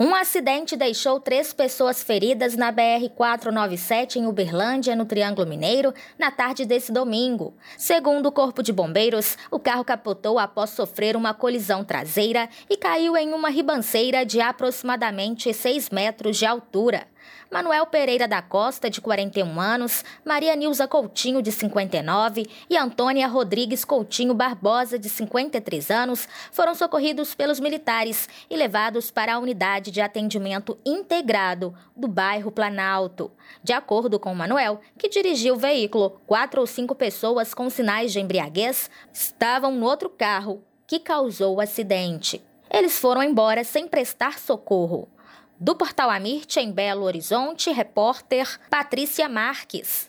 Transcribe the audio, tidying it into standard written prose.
Um acidente deixou 3 pessoas feridas na BR-497 em Uberlândia, no Triângulo Mineiro, na tarde desse domingo. Segundo o Corpo de Bombeiros, o carro capotou após sofrer uma colisão traseira e caiu em uma ribanceira de aproximadamente 6 metros de altura. Manuel Pereira da Costa, de 41 anos, Maria Nilza Coutinho, de 59 e Antônia Rodrigues Coutinho Barbosa, de 53 anos, foram socorridos pelos militares e levados para a unidade de atendimento integrado do bairro Planalto. De acordo com Manuel, que dirigiu o veículo, 4 ou 5 pessoas com sinais de embriaguez estavam no outro carro que causou o acidente. Eles foram embora sem prestar socorro. Do Portal Amirte, em Belo Horizonte, repórter Patrícia Marques.